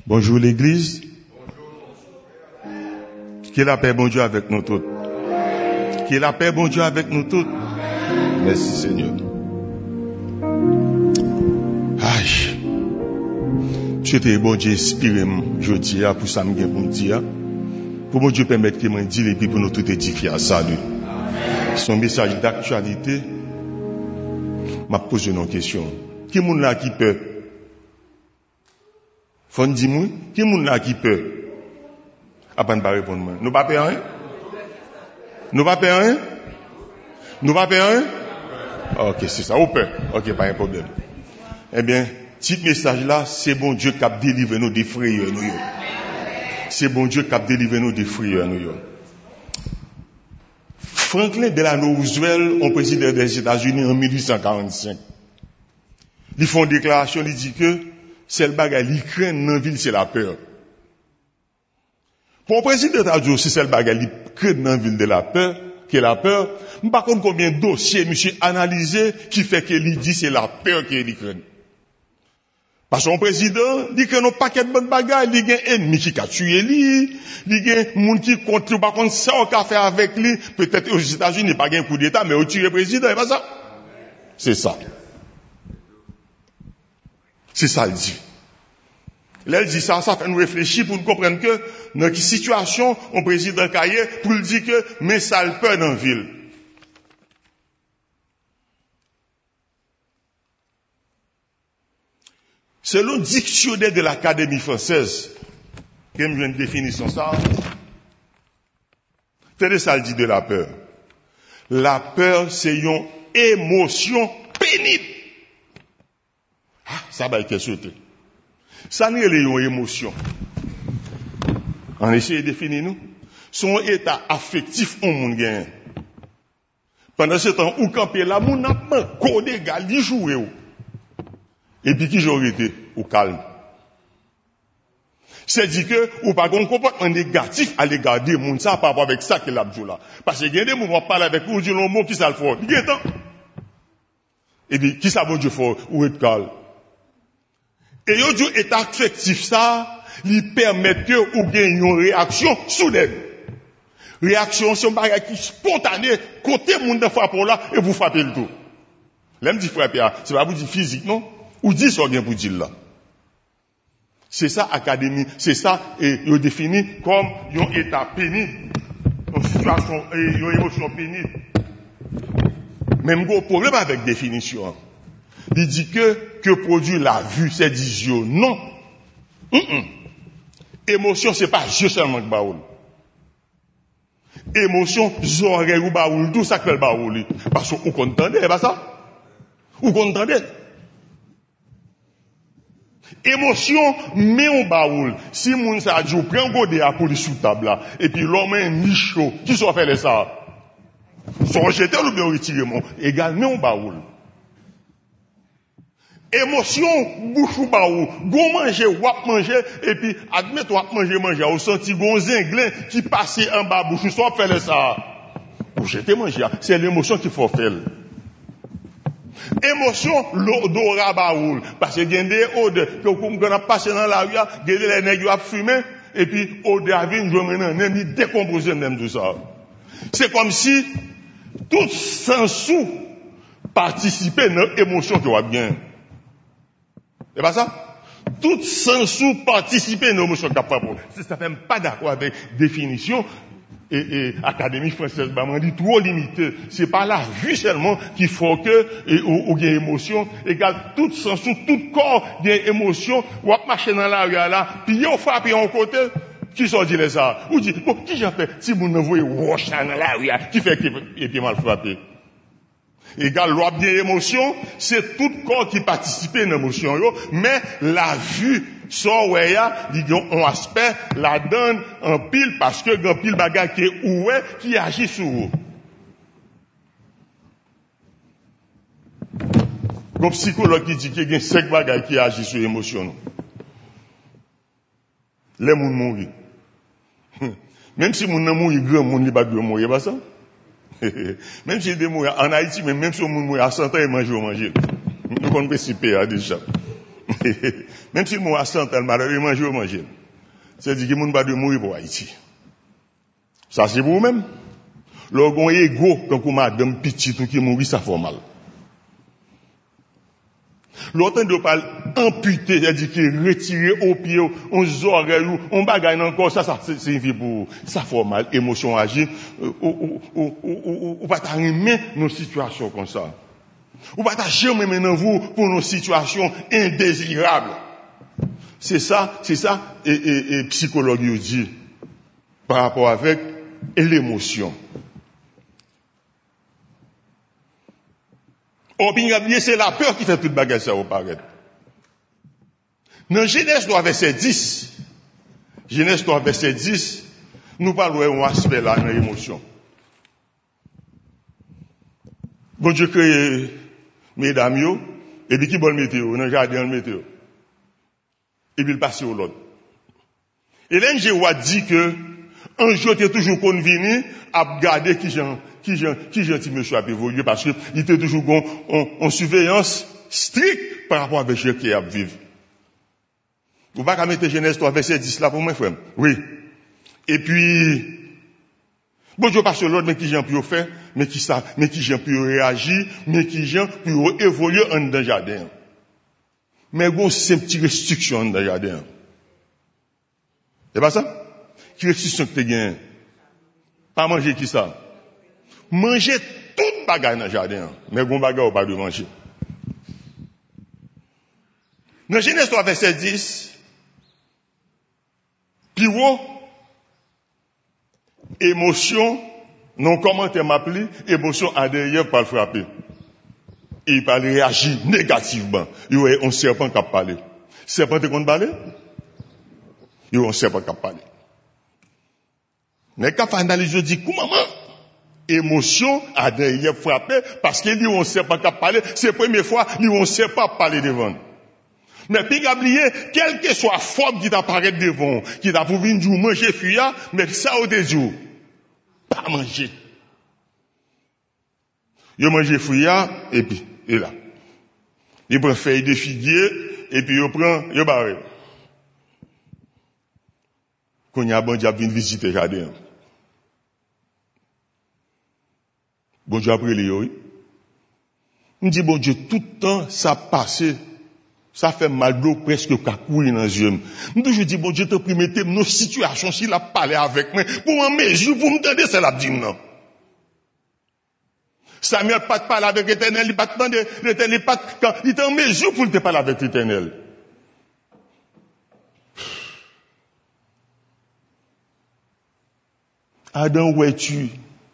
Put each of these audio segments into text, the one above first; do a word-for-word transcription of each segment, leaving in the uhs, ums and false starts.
Bonjour l'église. Que la paix, bon Dieu, avec nous tous. Que la paix, bon Dieu, avec nous tous. Merci Seigneur. Aïe. Je te bon Dieu, inspiré, je dis, pour ça, je pour me dire. Pour mon Dieu permettre que je dise, et puis pour nous tout édifier à salut. Son message d'actualité, m'a posé une question. Qui est là qui peut? Faut dire moi, qui est là qui peut? Après, ne pas répondre. Nous pas payer rien? Nous pas payer rien? Nous pas payer rien? Ok, c'est ça. Au peur. Ok, pas un problème. Eh bien, petit message là, c'est bon Dieu qui a délivré nous des frayeurs. Nous. C'est bon Dieu qui a délivré nous des frayeurs. Nous. Franklin Delano Roosevelt, un président des États-Unis en mille huit cent quarante-cinq, il fait une déclaration, il dit que c'est le bagage, il craint dans la ville, c'est la peur. Pour un président d'État, si c'est le bagage, il craint dans la ville de la peur, qui est la peur, je ne sais pas combien de dossiers, monsieur, analysé, qui fait qu'il dit c'est la peur qui est craint. Parce que son président dit que non paquet de bonnes bagages, il y a un ennemi qui a tué lui, il y a un monde qui contre, par contre, ça on a fait avec lui, peut-être aux États-Unis, il n'y a pas un coup d'État, mais on tue le président, c'est pas ça? C'est ça. C'est ça, il dit. Là, il dit ça, ça fait nous réfléchir pour nous comprendre que, dans quelle situation, on président Caillé, pour lui dire que, mais ça le peur dans la ville. Selon le dictionnaire de l'Académie française, qui me vient de définition ça, c'est ça le dit de la peur. La peur, c'est une émotion pénible. Ah, ça va être sauté. Ça n'est pas une émotion. On essaie de définir nous. Son état affectif au monde gagne. Pendant ce temps, où camper là, mon n'a pas codé gal, il joue. Et puis qui j'aurais été au calme. C'est dit que, ou pas qu'on comportement négatif à l'égard des gens, ça par rapport avec ça qu'il a dit là. Parce que il y a des moments où on parle avec vous, dit le mot qui ça le fait. Il y a temps. Et puis, qui ça veut dire fort, ou être calme. Et yo dit état affectif ça, lui permet que ou gagne une réaction soudaine. Réaction, c'est un bagage qui spontané, côté moun de frappe là, et vous frappez le tout. L'aime dit frapper, c'est pas vous dire physique, non? Ou dit ça bien pour dire là. C'est ça, académie, c'est ça, et il définit comme un état pénible, une situation, une émotion pénible. Même gros problème avec définition. Il dit que, que produit la vue, c'est des yeux. Non. Mm-mm. Émotion, c'est pas yeux seulement que baoul. Émotion, oreilles ou baoul, tout ça que le baoul. Parce que vous comprenez, c'est pas ça? Vous comprenez? Émotion, mais on baoul. Si moun sa dit, ou prend godé à pour sous table là, et puis l'homme est nicho, qui soit fait ça? Son jeté ou bien retiré mon, également on baoul. Émotion, bouche ou baou, gon manger, wap manger, et puis, admet wap manger, manger, au senti gon zinglin qui passe en bas bouche, soit faire ça. Ou jeter manger, c'est l'émotion qu'il faut faire. Émotion, l'odorat baoul. Parce que il y a des odeurs, que qu'on a passé dans la rue, il y a des nègres qui ont fumé, et puis, odeur vient, je maintenant, même, il décompose même tout ça. C'est comme si, tout sans sous, participer dans l'émotion qui va bien. C'est pas ça? Tout sans sous participer à nos émotions capables. Ça fait pas d'accord avec définition et, et Académie française, bah, on dit trop limité. C'est pas la vue seulement qu'il faut que, et, ou, ou, y a émotion, égale tout sans sous, tout corps, y a émotion, ou à marcher dans la rue là, puis y a frappé en côté, qui sont dit ça? Ou dit, bon, qui j'ai fait? Si vous ne voyez, roche dans la rue, qui fait qu'il est mal frappé? Égal, loi bien émotion, c'est tout corps qui participe à l'émotion, mais la vue, ça, ouais, il y a un aspect, la donne en pile, parce que, un pile bagage qui est oué, qui agit sur vous. Un psychologue qui dit qu'il y a cinq bagages qui agissent sur l'émotion. Les gens mourent. Même si les gens mourent, grand monde, ils ne vont pas mourir, pas ça? Même si des mourir en Haïti, mais même si on mourir à cent ans, ils mangent, ils mangent. Nous connaissons pas si déjà. Même si le mot a cent ans, malheur, manger ou manger. C'est-à-dire que le monde va de mourir pour Haïti. Ça, c'est pour vous-même. Lorsqu'on est égaux, quand on madame petit ou qui mourit, ça fait mal. L'autre ne pas amputer, c'est-à-dire que retirer au pied, on oreille, on bagaille encore, ça, ça signifie pour, ça fait mal, émotion agit, ou, ou, ou, ou pas t'arrimer nos situations comme ça. Ou pas t'arrimer maintenant vous pour nos situations indésirables. C'est ça, c'est ça, et, et, et psychologue dit, par rapport avec l'émotion. Or, bien, c'est la peur qui fait toute bagage ça au paraître. Dans Genèse trois, verset dix, Genèse trois, verset dix, nous parlons d'un aspect là, dans l'émotion. Bon Dieu crée, mesdames, yo, et puis qui bon météo, dans le jardin de météo. Et puis il passe au l'autre. Et là, Jéhovah dit que, un jour, tu es toujours convenu à garder qui j'en, qui j'en, qui j'en, monsieur a évolué parce que il était toujours en, en, en surveillance stricte par rapport à ce qui a vivre. Vous pas qu'à mettre Genèse trois, verset dix là pour moi, frère. Oui. Et puis, bon Dieu passe l'autre, mais qui j'en pu faire, mais qui ça, mais qui j'en pu réagir, mais qui j'en pu évoluer en dans le jardin. Mais bon, c'est une petite restriction dans le jardin. C'est pas ça? Qui restriction que tu gagnes? Pas manger qui ça? Manger toute bagaille dans le jardin. Mais bon bagaille ou pas de manger. Dans Genèse trois, verset dix, puis haut, émotion, non commentaire m'appelé, émotion à derrière par le frapper. Et il parle réagir négativement. Il y a un serpent qui a parlé. Serpent te compte parler? Il y a un serpent qui a parlé. Mais quand on analyse, je dis, comment, émotion a derrière frappé, parce qu'il y a un serpent qui a parlé, c'est la première fois, il y a un serpent qui a parlé devant. Mais puis, oublié, quelle que soit la forme qui t'apparaît devant, qui t'a pour venir manger fuyard, mais ça au déjour. Pas manger. Il mange fuyard, et puis, et là. Il prend feuille de figuier, et puis il prend, il barre. Quand il y a bon Dieu vient visiter le jardin. Bon Dieu après les oui. On dit bon Dieu tout le temps ça passe, ça fait mal d'eau presque qu'à courir dans les yeux. Je toujours dis bon Dieu te prie mettez nos situations s'il a parlé avec moi pour en mesure pour me demander c'est la dit non. Samuel pas parler avec l'Éternel, il pas demander l'Éternel pas quand il est en mesure pour te parler avec l'Éternel. Adam, où es-tu?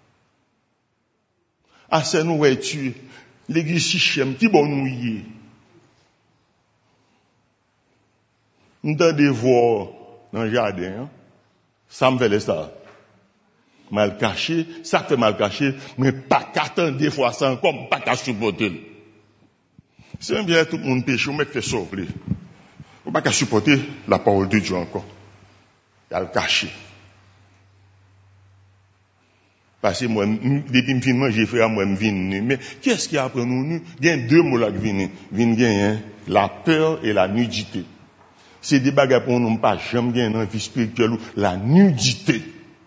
Asen, où es-tu? L'église Sichem, qui bon nous y est? Nous devons voir dans le jardin, hein? Ça me fait ça. Mal caché, ça fait mal caché, mais pas qu'attendre des fois ça encore, pas qu'à supporter. C'est bien tout le monde péché, mais fait sauver. Faut pas qu'à supporter la parole de Dieu encore. Il y a le caché. Parce que moi, depuis que je finis manger, frère, moi, je viens. Mais qu'est-ce qui a appris nous? Il y a deux mots là qui viennent. Viennent, la peur et la nudité. C'est des bagages pour nous, pas jamais gagner dans la vie spirituelle, la nudité.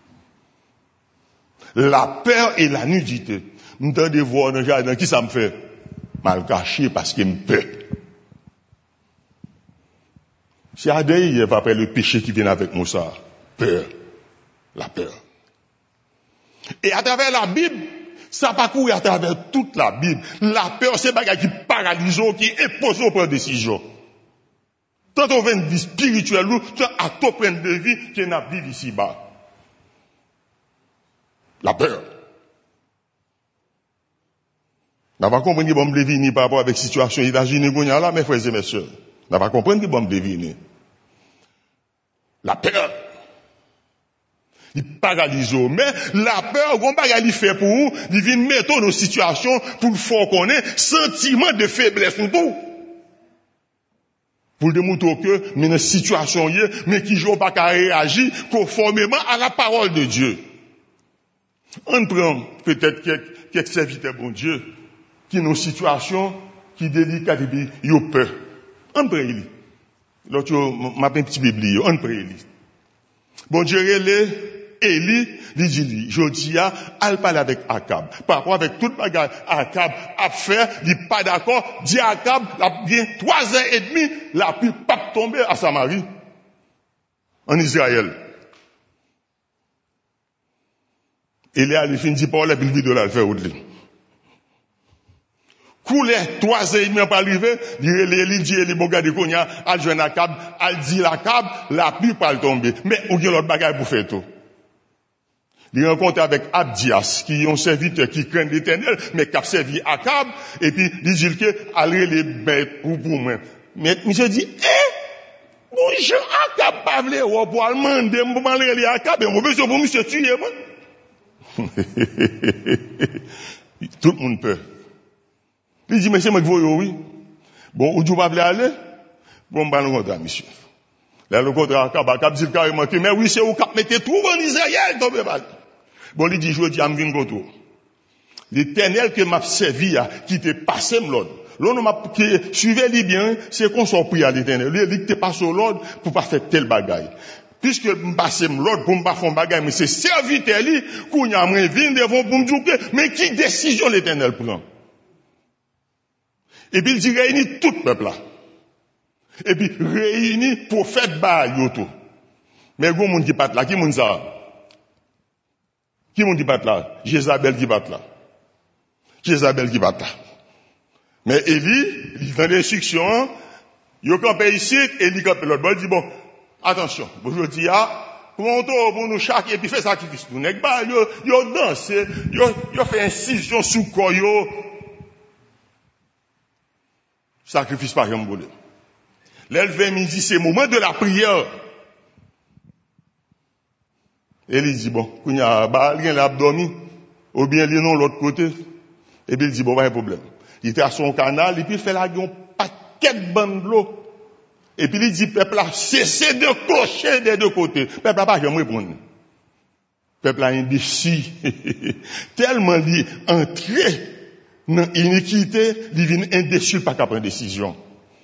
La peur et la nudité. Nous devons voir dans le jardin, qui ça me fait? Mal caché parce qu'il me peur. C'est Adam, il va après le péché qui vient avec moi, ça. Peur. La peur. Et à travers la Bible, ça parcourt à travers toute la Bible. La peur, c'est bagage qui paralyse, qui impose aux prendre décision. Tant on veut une vie spirituelle, tant à tout point de vie, qui n'a vie ici-bas. La peur. On va comprendre que bon me deviner par rapport avec la situation des États-Unis, là, mes frères et mes sœurs. On va comprendre que bon me deviner. La peur. Il paralyse. Mais la peur, on va y faire pour vous, il vient mettre nos situations pour le faire qu'on ait sentiment de faiblesse ou tout. Pour démontrer que, mais dans situation, mais qui joue pas qu'à réagir conformément à la parole de Dieu. On prend peut-être quelques, quelques serviteurs, bon Dieu, qui ont une situation qui est délicate et puis ils ont peur. On prie lui. L'autre, m'a un petit biblique, on prie lui. Bon Dieu, relève Élie, il dit lui, je dis à, elle parle avec Akab. Par rapport avec toute bagarre, Akab a fait, il n'est pas d'accord, dit Akab, la bien trois heures et demie, la pluie pas tomber à Samarie. En Israël. Élie a fin dit par la Bible de la faire au delà. Coulé trois heures et demie pas arrivé, il dit Élie, bon gars de Konya, al jeune Akab, al dit l'Akab, la pluie pas tomber. Mais, ou bien l'autre bagarre pour faire tout. Il rencontre avec Abdias, qui est un serviteur qui craint l'Éternel, mais qui a servi Akab, et puis il dit que allez les bêtes pour pour moi. Mais monsieur dit, eh, bon, je Akab pas vle ou pour demander pour aller les Akab, et mon besoin pour monsieur tuer moi. Tout le monde peut. Il dit, monsieur, moi, vous oui. Bon, où tu vas aller? Bon, bah, nous rencontre, monsieur. Là, le contre Akab, Akab dit carrément que, mais oui, c'est où Cap mettez tout en Israël, tombez pas. Bon, il dit, je dis, am vin goto. L'Éternel que m'a servi, qui te passé l'ordre. L'on m'a, qui suivait les bien, c'est qu'on s'en prie à l'Éternel. Lui, il te passe l'ordre pour pas faire tel bagaille. Puisque m'passe l'ordre pour m'pas faire bagaille, mais c'est serviteur lui, qu'on y a moins vin devant pour me dire mais qui décision l'Éternel prend? Et puis il dit, réunit tout le peuple là. Et puis réunit pour faire bagaille, yoto. Mais gros monde qui pat là, qui monde ça? Qui m'ont dit bat là? Jézabel qui bat là. Jézabel qui bat là. Mais Élie, il donne l'instruction, il campé ici, Élie campé l'autre bord, il dit bon, attention, aujourd'hui, pour pour nous chaque, et puis fait sacrifice. Nous n'est pas, yo, yo danse, yo, yo fait incision sous corps, yo. Sacrifice par exemple, l'éleveur midi, c'est le moment de la prière. Élie dit, bon, il y a, bah, il y a l'abdomen, ou bien il non l'autre côté. Et puis il dit, bon, pas de problème. Il était à son canal, et puis il fait la gueule, paquet de bande de l'eau. Et puis il dit, peuple a cessé de clocher des deux côtés. Peuple a pas jamais répondu. Peuple a indécis. Tellement il entré dans l'iniquité, il vient indécis, pas qu'à prendre décision.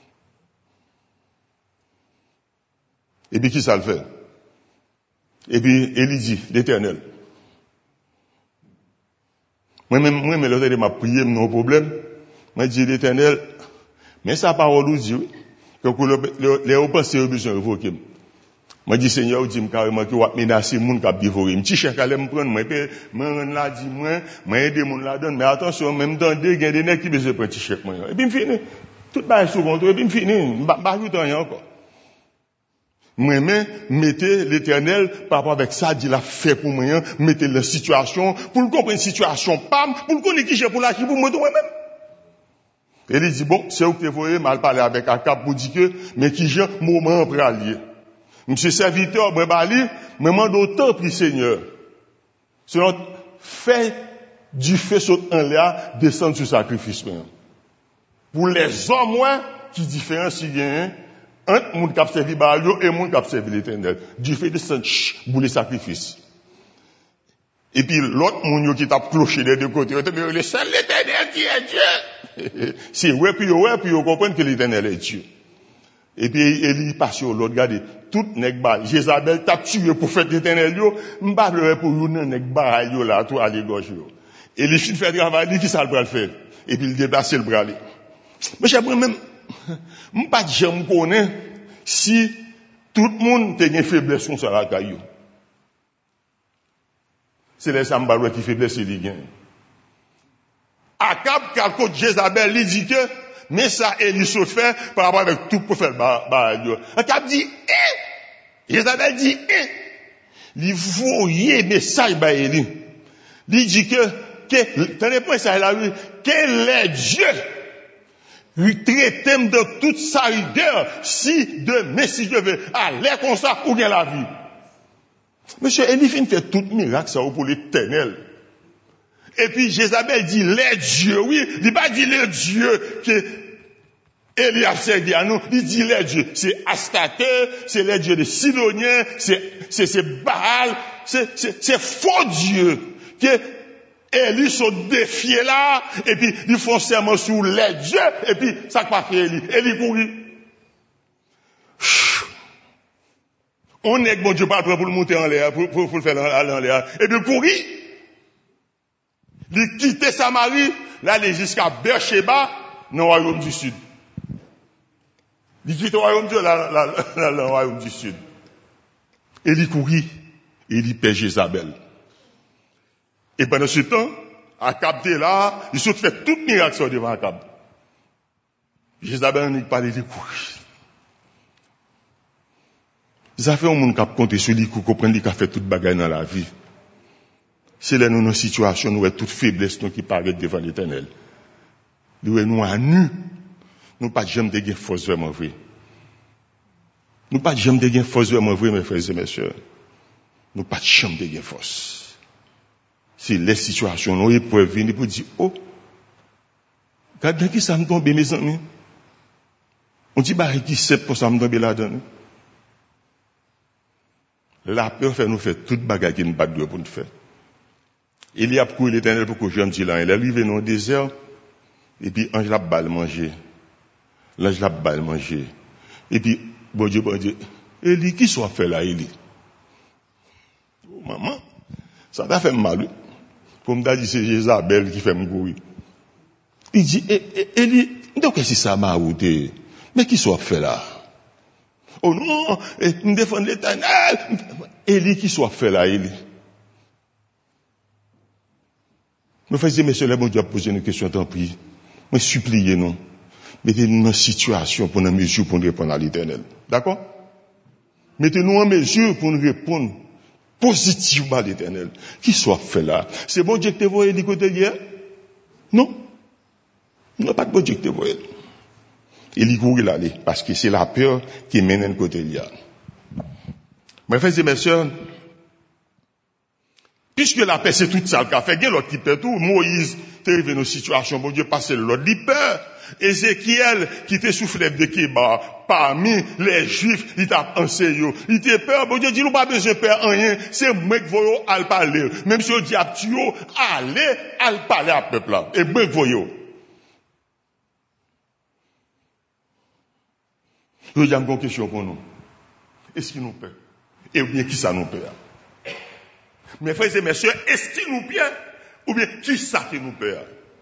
Et puis qui ça le fait? Et puis, Élie dit, l'Éternel. Moi-même, moi-même, l'autre m'a prié, mon problème. Moi, je dis, l'Éternel, mais sa parole nous dit, oui, que les hauts pensées ont besoin de révoquer. Moi, je dis, Seigneur, je dis, carrément, que vous menacez les gens qui ont dévoré. Je dis, cherche à me prendre, moi, moi, là, dit, moi, moi, aider les gens là-dedans. Mais attention, même dans des, il y a des nègres qui besoin de prendre cherche, moi. Et puis, je finis. Tout le monde est sous contrôle, et puis, je finis. Je ne vais pas ajouter rien encore. Moi-même, mettez l'Éternel, par rapport avec ça, dit l'a fait pour moi, mettez la situation, pour le comprendre la situation, pam, pour le connaître qui j'ai pour la pour moi moi-même. Et il dit, bon, c'est où que tu voyez, mal parler avec Akab pour dire que, mais qui j'ai moment pour allier. Monsieur serviteur, moi, bali, me demande autant pour le Seigneur. Selon, fait du feu sur un là, descendre sur sacrifice, pour les hommes, moi, qui différencient rien, entre moun k'ap servi ba yo et moun k'ap servi l'Éternel. Du fait de ça, pour les sacrifices. Et puis l'autre moun yo qui t'a cloché des deux côtés, le seul l'Éternel qui est Dieu. C'est ouais puis ouais puis on comprend que l'Éternel est Dieu. Et puis Élie passe sur l'autre, regardez, tout nèg ba, Jézabel t'a tué pour faire l'Éternel yo, m'pa pleurer pour yo nan nèg ba yo là, tout à gauche yo. Élie fin fait travail, qui ça le bras le faire. Et puis il déplace le bras. Mais j'ai même je ne sais pas si je connais si tout le monde a une faiblesse sur la caillou. C'est les Sambarouais qui faiblesse les gains. Akab, quand Jézabel, il dit que, mais ça, Élie se fait par rapport avec tout pour faire le Akab dit, eh! Jézabel dit, eh! Il voyait message par Élie. Il dit que, que, tenez pas ça là, quel est Dieu? Lui traiter de toute sa rigueur, si demain, si je veux aller comme ça, pour gagner la vie. Monsieur Élifine fait tout miracle, ça, pour l'Éternel. Et puis, Jézabel dit, les dieux, oui, il dit pas dit les dieux que Élie a servi à nous, il dit les dieux. C'est Astarté, c'est les dieux des Sidoniens, c'est, c'est, c'est Baal, c'est, c'est, c'est faux dieux, que Élie se défiait là, et puis ils font serment sur les dieux, et puis ça n'a pas fait Élie. Élie courit. On est que bon Dieu pas pour le monter en l'air, pour, pour, pour le faire aller en l'air. Et puis courir. Il quitte Samarie, là, il est jusqu'à Beersheba, dans le royaume du Sud. Il quitte le royaume du Sud, là, là, là, là, le royaume du Sud. Et il courit, et il pèse Jézabel. Et pendant ce temps, Akab était là, il se fait toute miracle devant Akab. Jézabel n'a pas de courir. Ça fait un monde qui a compté sur lui, qui comprend qu'il a fait toute bagaille dans la vie. C'est là nous, nos situations, nous, toute faiblesse, nous, qui paraît devant l'éternel. Nous, nous, à nu, nous, pas jamais de gain force vraiment vrai. Nous, pas jamais de gain force vraiment vrai, mes frères et mes sœurs. Nous, pas jamais de gain force. C'est les situations, nous, épreuves, venir pour dire, oh, regardez qui ça me tombe, mes amis. On dit, bah, qui sait pour ça me tomber là-dedans. La peur fait nous faire toute bagarre qui nous bat de pour nous faire. Il y a couru l'éternel pour que je me dise là. Il est arrivé dans le désert, et puis ange l'a balle manger. L'ange l'a balle manger. Et puis, bon Dieu, bon Dieu, Élie, qui soit fait là, Élie? Oh, maman, ça t'a fait mal. Pour me dire, c'est Jézabel qui fait me courir. Il dit, Élie, donc qu'est-ce que ça m'a routé? Mais qui soit fait là? Oh non, nous défendons l'éternel. Élie, qui soit fait là, Élie? Me faisais, messieurs, les bon Dieu a posé une question, tant pis. Me suppliez, non. Mettez-nous en situation pour nous mesure pour nous répondre à l'éternel. D'accord? Mettez-nous en mesure pour nous répondre positivement à l'éternel. Qui soit fait là? C'est bon Dieu que tu vois Élie côté hier? Non. Non, pas de bon Dieu que tu vois. Élie courit là, parce que c'est la peur qui mène à côté hier. Mes frères et mes sœurs, puisque la paix, c'est tout ça qu'a fait, il y a l'autre qui peur tout. Moïse, t'es arrivé dans une situation, bon Dieu, passé l'autre, il peur. Ézéchiel, qui était sous fleuve de Kébar, parmi les Juifs, il t'a enseigné. Il était peur, bon Dieu dit, nous pas besoin de peur rien, c'est moi qui voyons à le parler. Même si on dit à Ptio, allez, à le parler à peuple là. Et moi qui voyons. Je vais une question pour nous. Est-ce qu'il nous peur? Et bien, qui ça nous peur? Mes frères et mes sœurs, est-ce qu'il nous peur? Ou bien, qui ça qui nous peur?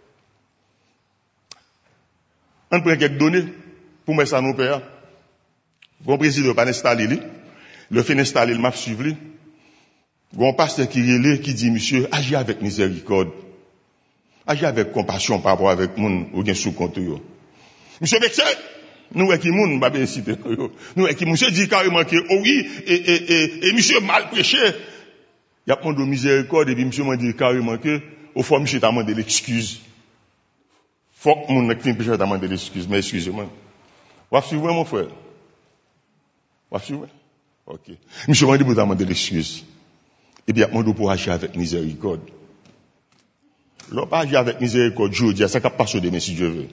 On prend quelques données pour mettre ça nous peur. Bon président pas installé lui. Le fait installer le m'a suivre lui. Bon pasteur qui relève qui dit monsieur, agis avec miséricorde. Agis avec compassion par rapport avec moun ou bien sous compte yo. Monsieur Vexé, nous qui moun pas bien citer yo. Nous qui monsieur dit carrément que oh oui et et et, et monsieur mal prêché. Il y a demandé miséricorde et puis monsieur m'a dit carrément que au fond monsieur t'a demandé l'excuse. Faut que mon qui péché t'a demandé l'excuse, mais excusez-moi. Vous suivez mon frère? Vous suivez? OK. Monsieur m'a dit pour demander l'excuse. Et bien, mon pour agir avec miséricorde. L'on pas agir avec miséricorde, je dis, ça ne pas passer demain si Dieu veut.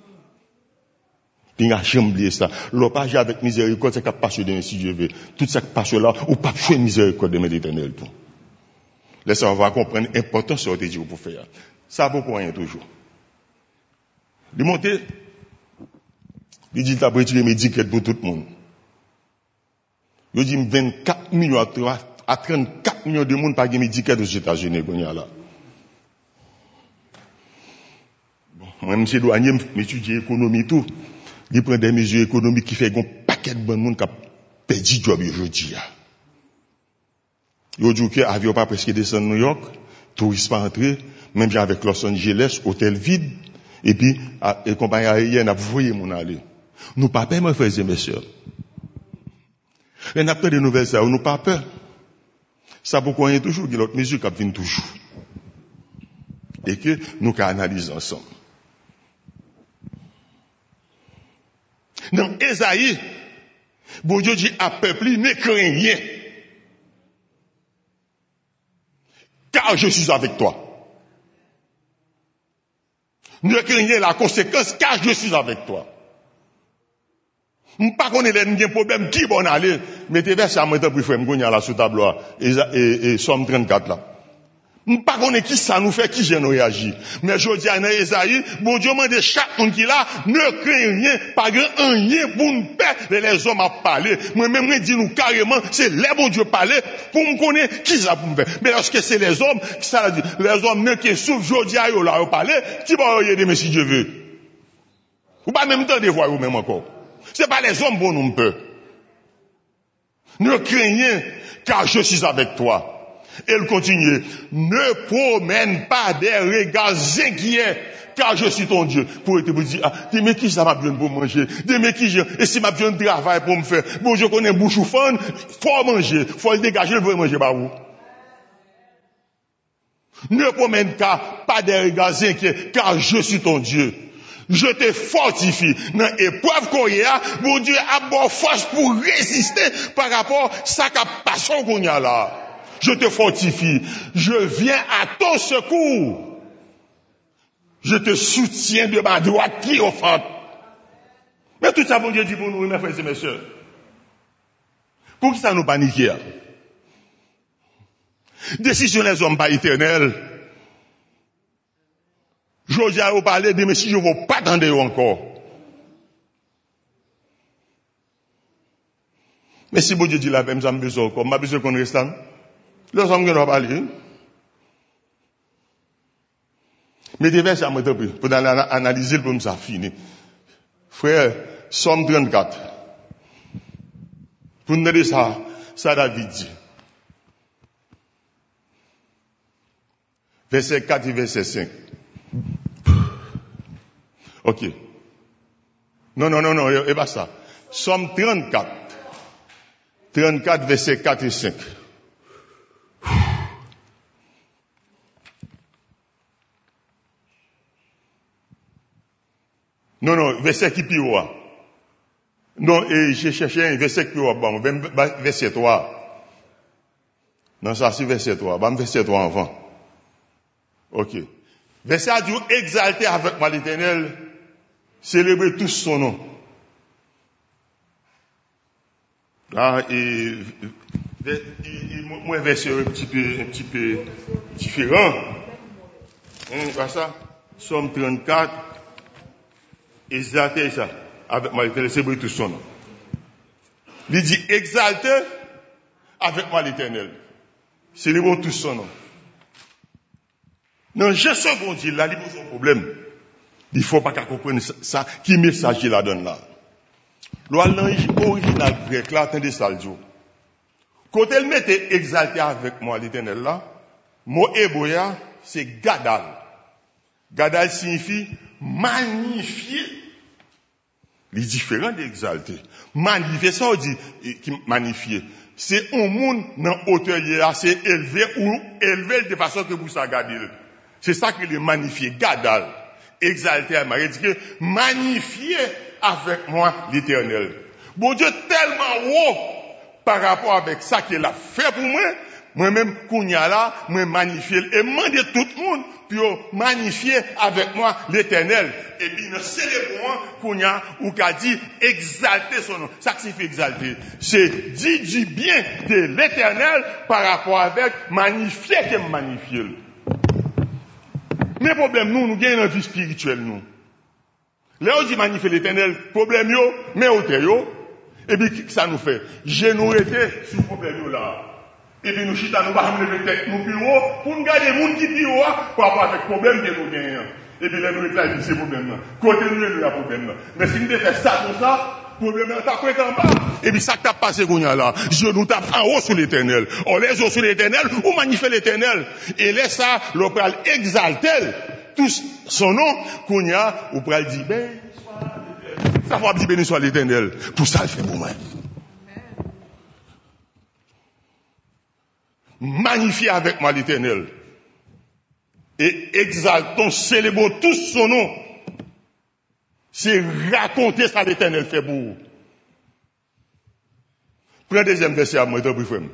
Puis, j'ai oublié ça. L'on pas agir avec miséricorde, ça ne pas passer demain si Dieu veut. Tout ça qui passe là, ou pas faire miséricorde demain l'éternel. Laissez, on va comprendre l'importance de ce que Dieu pour faire. Ça vaut pour rien toujours. Il monte, il dit, il a retiré mes tickets pour tout le monde. Il dit, vingt-quatre millions à trente-quatre millions de monde par mes tickets aux États-Unis, là. Bon, moi, monsieur douanier, m'étudier l'économie tout. Il prend des mesures économiques qui fait un paquet de bon monde qui a perdu le job aujourd'hui. Il dit que l'avion pas presque descendre New York, touristes pas entrer, même avec Los Angeles, hôtel vide. Et puis, la compagnie aérienne a voyé mon aller. Nous pas peur, mes frères et mes sœurs. Et n'a pas de nouvelles, ça, nous pas peur. Ça, pourquoi il y a toujours, il y a l'autre mesure qui vient toujours. Et que nous analysons ensemble. Dans Ésaïe, bon Dieu dit à peuple, ne crains rien. Car je suis avec toi. Ne craignez la conséquence, car je suis avec toi. Je ne sais pas qu'on ait des problèmes, qui bon aller, mettez vers ça, mettez pour faire m'gogner là sous tableau, et, et, et, Somme trente-quatre là. Pas connaît qui ça nous fait, qui j'ai nous réagi. Mais je dis à Esaïe, bon Dieu m'a dit chaque monde qui là, ne craint rien, pas grand rien pour nous perdre, les hommes à parler. Moi-même, je dis nous carrément, c'est les bon Dieu parler, pour me connaître qui ça pour me faire. Mais lorsque c'est les hommes, ça dit, les hommes ne qui souffrent, je dis à eux là, parler, qui va y aider, mais si Dieu veut. Ou pas même temps de voir vous même encore. C'est pas les hommes pour nous peur. Ne crains rien, car je suis avec toi. Elle continue, ne promène pas des regards inquiets, car je suis ton Dieu. Pour te dire, ah, dis, mais qui ça m'a besoin pour manger? Dis, mais qui j'ai, et si m'a besoin de travail pour me faire? Bon, je connais bouche ou fan, faut manger, faut le dégager, il faut manger par vous. Ne promène pas des regards inquiets, car je suis ton Dieu. Je te fortifie. Dans l'épreuve qu'on y a, mon Dieu a bonne force pour résister par rapport à sa passion qu'on y a là. Je te fortifie. Je viens à ton secours. Je te soutiens de ma droite triomphante. Mais tout ça, mon Dieu dit pour nous, mes frères et mes sœurs. Pour qui ça nous paniquer? Décision des hommes pas éternelles. J'ose à vous parler de mais si je ne veux pas attendre encore. Mais si bon Dieu dit la même, j'ai besoin encore. J'ai besoin qu'on reste là. Là, ça me va parler. Mais des versets à moi, pour analyser, pour me ça fini. Frère, Somme trente-quatre. Pour nous dire ça, ça David dit. Verset quatre et verset cinq. Ok. Non, non, non, non, et pas ça. Somme trente-quatre. trente-quatre, verset quatre et cinq. Non, non, verset qui pire. Non, et j'ai cherché un verset qui pire. Bon, verset trois. Non, ça c'est verset trois. Bon, verset trois avant. Ok. Verset a dit, exalter avec moi l'Éternel, célébrer tous son nom. Là, et, moi, verset un petit peu, un petit peu différent. Hein, pas ça? Somme trente-quatre, exalter ça, avec moi l'Éternel, célébrer tous son nom. Il dit, exalter avec moi l'Éternel, célébrer tous son nom. Non, je sais bon Dieu, là, il pose un problème. Il faut pas qu'à comprendre ça, qui message il la donne là. L'original grec là, attendez ça le jour. Quand elle mettait exalté avec moi l'Éternel là, mot hébreu, c'est gadal. Gadal signifie magnifier. Il est différent d'exalter. Magnifier, ça on dit, magnifier. C'est un monde dans hauteur là, c'est élevé ou élevé de façon que vous ça garder. C'est ça qu'il est magnifié, gadal, exalté à Marie, dit que magnifié avec moi l'Éternel. Bon Dieu tellement haut par rapport avec ça qu'il a fait pour moi, moi-même, qu'on y a là, moi magnifié, et demander tout le monde pour magnifier avec moi l'Éternel. Et puis, nous célébrons qu'on y a, ou qu'a dit, exalter son nom. Ça signifie exalter. C'est dire du bien de l'Éternel par rapport avec magnifier qui magnifié. Mais problème, nous, nous gagnons une vie spirituelle, nous. Là, on dit magnifier l'Éternel, problème yo, mais au yo. Et puis, ça nous fait. J'ai nous été sur le problème yo là. Et puis, nous chita, nous pas lever tête, nous plus haut, pour nous garder les gens qui plus haut, par rapport avec le problème que nous gagnons. Et puis, là, nous établissons ces problèmes là. Côté nous, nous avons problème là. Mais si nous faisons ça comme ça, problème là, t'as quoi en bas? Et puis, ça t'a passé qu'on y a là. Je nous tape en haut sur l'Éternel. On les haut sur l'Éternel, on magnifie l'Éternel. Et laisse ça, l'on peut exalter tout son nom, qu'on y a, on peut dire, ben, ça va dire béni soit l'Éternel. Pour ça, il fait pour moi. Magnifiez avec moi l'Éternel. Et exaltons, célébrons tous son nom. C'est raconter ça l'Éternel fait pour vous. Prenez deuxième verset à moi, plus frère.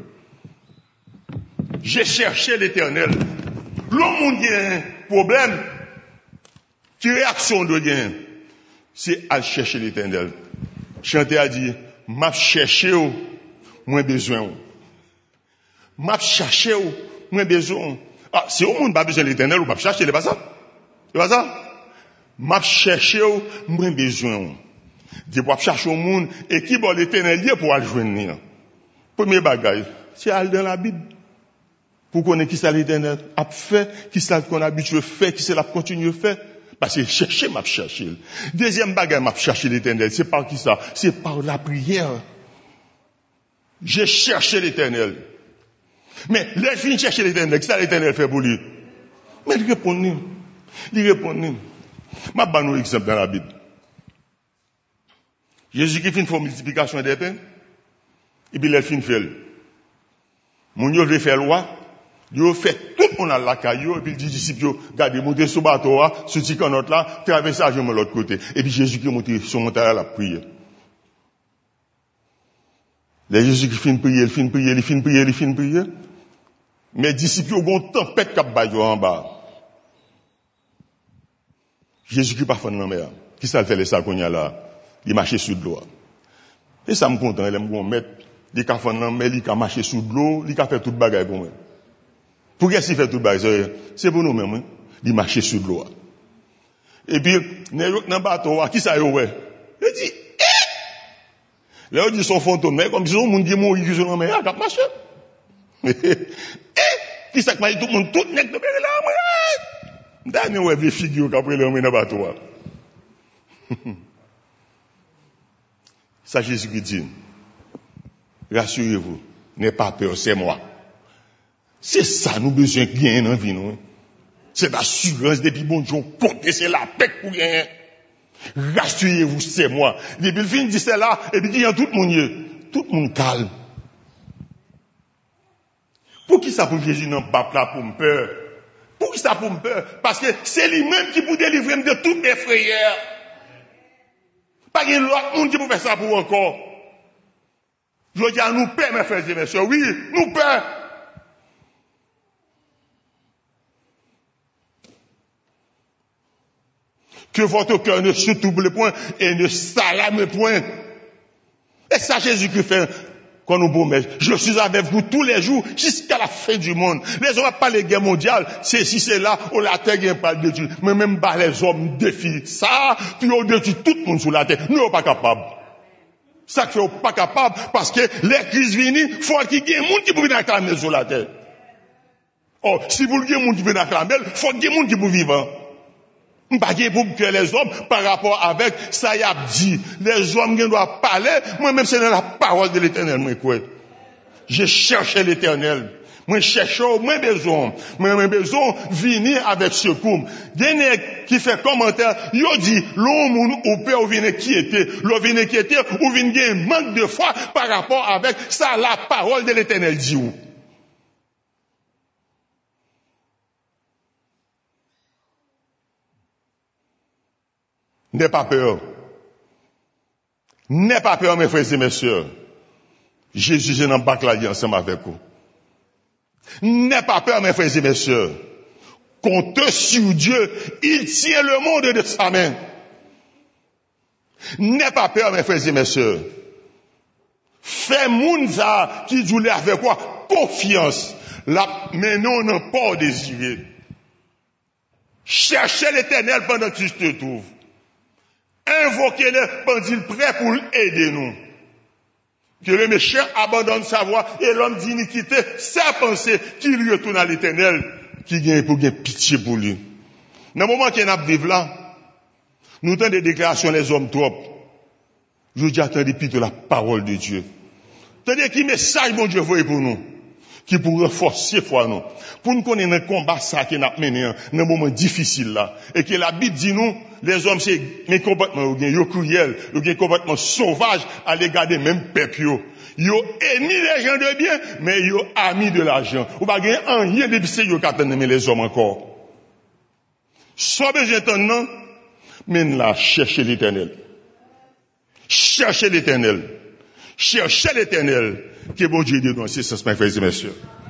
J'ai cherché l'Éternel. L'homme qui a un problème, qui réaction de gain, c'est à chercher l'Éternel. Chanter a dit, m'a cherché, moins besoin. M'a cherché, moins besoin. Ah, si au monde pas besoin de l'éternel, ou pas chercher, c'est pas ça. C'est pas ça. M'a cherché, moi besoin. Je peux chercher au monde, et qui va l'éternel pour aller joindre. Premier bagage, c'est aller dans la Bible. Pour connaître qui ça l'éternel a fait, qui ça qu'on a habitué faire, qui ça l'a continué faire. Parce que chercher, m'a cherché. Deuxième bagage, m'a cherché l'éternel. C'est par qui ça? C'est par la prière. J'ai cherché l'éternel. Mais, les filles chercher l'éternel, qu'est-ce que l'éternel fait pour lui? Mais il répond, il répond. Je vais vous un exemple dans la Bible. Jésus qui fait une multiplication des pains, et puis il fait une fait. Mon Dieu veut faire loi, il fait tout le monde à la caillou, et puis il dit disciples, regardez, montez sur le bateau, sur ce canot là, traversez à de l'autre côté. Et puis Jésus qui est monté sur le montagne à la prière. Les Jésus qui fait une prière, il fait une prière, il fait une prière, il fait une prière. Mais disciples ont une tempête qui a en bas. Jésus qui pas fait dans la mer. Qui ça fait les sacs qu'on y a là? Il marche sur de l'eau. Et ça me content, il aime qu'on mette, il a fait dans la mer, il a marché sur de l'eau, il a fait tout le bagage pour moi. Pour qu'est-ce qu'il fait tout le bagage? C'est pour nous-mêmes, il marche sur de l'eau. Et puis, dans le bateau, qui ça y est? Il dit, eh! Là, il dit son fantôme, mais comme si on dit, mon qui sur la mer, il a marché. Eh! Qui ça que tout le monde, tout n'est que de là, dernier, ouais, des figures qu'après l'homme dans le bateau. Ça, Jésus qui dit, rassurez-vous, n'ayez pas peur, c'est moi. C'est ça, nous besoin de gagner dans la vie, non? C'est l'assurance depuis bon Dieu, comptez, c'est la paix pour gagner. Rassurez-vous, c'est moi. Depuis le fin dit c'est là, et puis il y a tout le monde, tout le monde calme. Pour qui ça pour Jésus n'a pas là pour me peur? Pour qui ça pour me peur? Parce que c'est lui-même qui peut délivrer de toutes mes frayeurs. Pas qu'il y ait l'autre monde qui peut faire ça pour encore. Je dis à nous peur, mes frères et mes soeurs. Oui, nous peur. Que votre cœur ne se trouble point et ne s'alarme point. Et ça, Jésus qui fait quand nous promet, je suis avec vous tous les jours jusqu'à la fin du monde. Les hommes pas les guerres mondiales, c'est si c'est là, où la terre n'est pas détruite. Mais même pas les hommes défient ça, puis on détruit tout le monde sur la terre. Nous, on n'est pas capables. Ça fait on pas capable parce que les crises viennent, il faut qu'il y ait des gens qui peuvent venir acclamer sur la terre. Oh, si vous voulez des gens qui peuvent acclamer, il faut qu'il y ait des gens qui peuvent vivre. Pas pour que les hommes, par rapport avec ça y a dit, les hommes qui doivent parler, moi-même c'est dans la parole de l'éternel, moi, quoi. Je cherche l'éternel. Moi, je cherche, moi, besoin. Moi, j'ai besoin de venir avec secours. Dernier qui fait commentaire, il dit, l'homme ou père ou vient qui était, l'homme vient qui était, ou vient un manque de foi par rapport avec ça, la parole de l'éternel dit où. N'aie pas peur. N'aie pas peur, mes frères et mes sœurs. Jésus est dans le bac là, ensemble avec vous. N'aie pas peur, mes frères et mes sœurs. Comptez sur Dieu. Il tient le monde de sa main. N'aie pas peur, mes frères et mes sœurs. Fais moun ça qui joue avec quoi? Confiance. La, mais non, non, pas désiré. Cherchez l'éternel pendant que tu te trouves. Invoquez-le pendant qu'il est prêt pour aider nous. Que le méchant abandonne sa voie et l'homme d'iniquité, sa pensée, qu'il retourne à l'éternel, qui vient pour gagner pitié pour lui. Dans le moment qu'il y a un vivre là, nous entendons des déclarations les hommes trop. Je dis attendez plutôt la parole de Dieu. Attendez qui message bon Dieu voyez pour nous, qui pour renforcer foi nous, pour nous connaître un combat ça qui n'a mené dans un moment difficile là, et que la Bible dit nous, les hommes c'est mais complètement yo cruel, yo complètement sauvage à l'égard des mêmes peuples yo. Yo ennemi les gens de bien, mais yo amis de l'argent. Ou pas gagner rien depuis c'est yo qui mais les hommes encore. Soit besoin d'entendre, mais là chercher l'Éternel. Cherchez l'Éternel. Cherchez l'Éternel. Que bon Dieu dit dans ce sens, mes frères et mes sœurs.